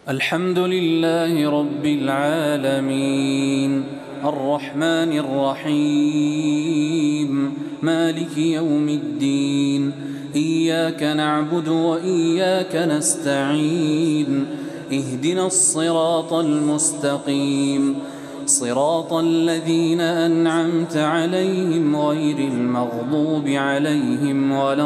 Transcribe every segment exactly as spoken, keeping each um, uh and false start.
الحمد لله رب العالمين الرحمن الرحيم مالك يوم الدين إياك نعبد وإياك نستعين اهدنا الصراط المستقيم صراط الذين أنعمت عليهم غير المغضوب عليهم ولا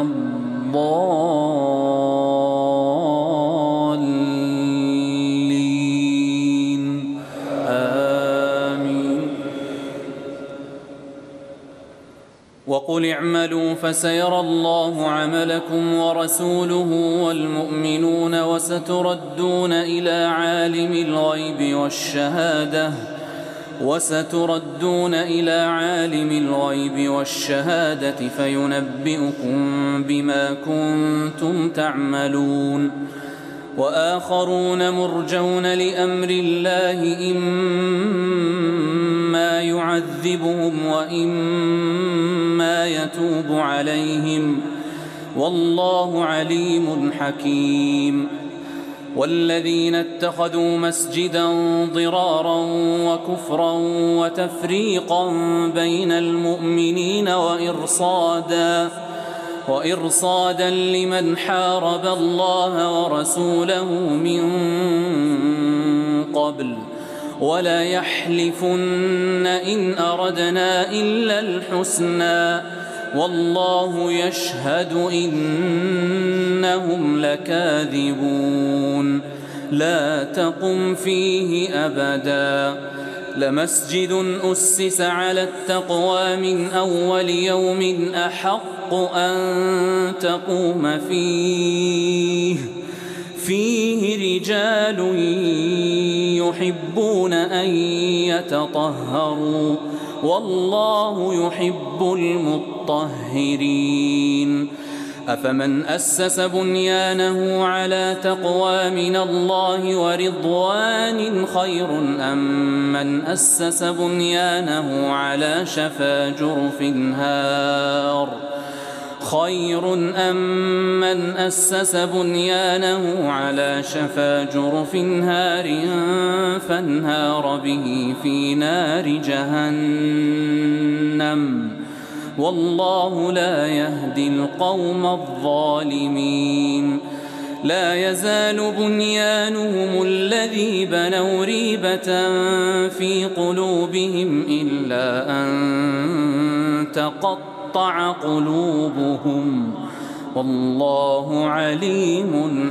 الضالين آمين. وقل اعملوا فسيرى الله عملكم ورسوله والمؤمنون وستردون إلى عالم الغيب والشهادة وستردون إلى عالم الغيب والشهادة فينبئكم بما كنتم تعملون. وآخرون مرجون لأمر الله إما يعذبهم وإما يتوب عليهم والله عليم حكيم. والذين اتخذوا مسجدا ضرارا وكفرا وتفريقا بين المؤمنين وإرصادا وإرصادا لمن حارب الله ورسوله من قبل ولا يحلفن إن أردنا إلا الحسنى والله يشهد إنهم لكاذبون. لا تقم فيه أبدا لمسجد أسس على التقوى من أول يوم أحق أن تقوم فيه فيه رجال يحبون أن يتطهروا والله يحب المطهرين. أفمن أسس بنيانه على تقوى من الله ورضوان خير أم من أسس بنيانه على شفا جرف هار خير أم من أسس بنيانه على شفا جرف هار فانهار به في نار جهنم والله لا يهدي القوم الظالمين. لا يزال بنيانهم الذي بنوا ريبة في قلوبهم إلا أن تقطع قلوبهم والله عليم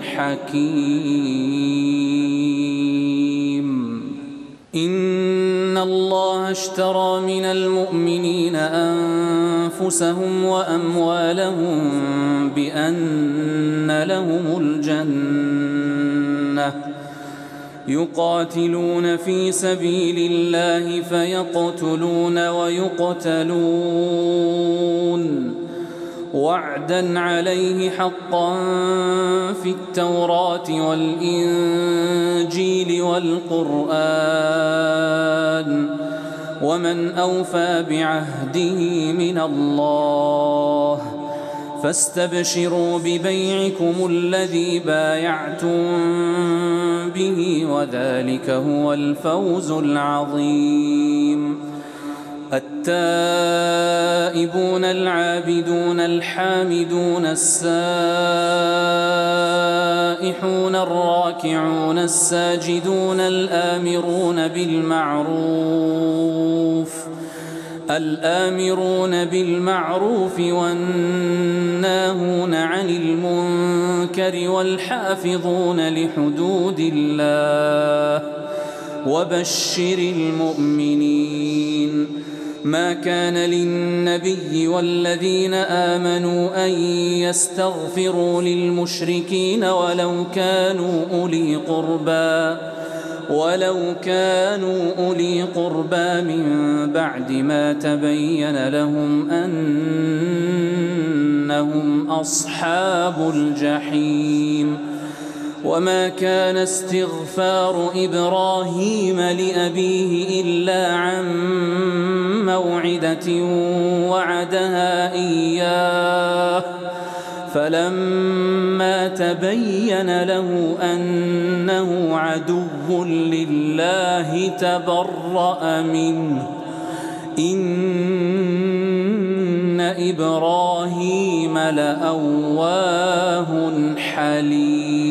حكيم. إن الله اشترى من المؤمنين أنفسهم وأموالهم بأن لهم الجنة يقاتلون في سبيل الله فيقتلون ويقتلون وعدا عليه حقا في التوراة والإنجيل والقرآن ومن أوفى بعهده من الله فاستبشروا ببيعكم الذي بايعتم به وذلك هو الفوز العظيم. التائبون العابدون الحامدون السائحون الراكعون الساجدون الآمرون بالمعروف الآمرون بالمعروف والناهون عن المنكر والحافظون لحدود الله وبشر المؤمنين. ما كان للنبي والذين آمنوا أن يستغفروا للمشركين ولو كانوا أولي قربى ولو كانوا أولي قربى من بعد ما تبين لهم أنهم أصحاب الجحيم. وما كان استغفار إبراهيم لأبيه إلا عن موعدة وعدها إياه فلما تبين له أنه عدو لله تبرأ منه إن إبراهيم لأواه حليم.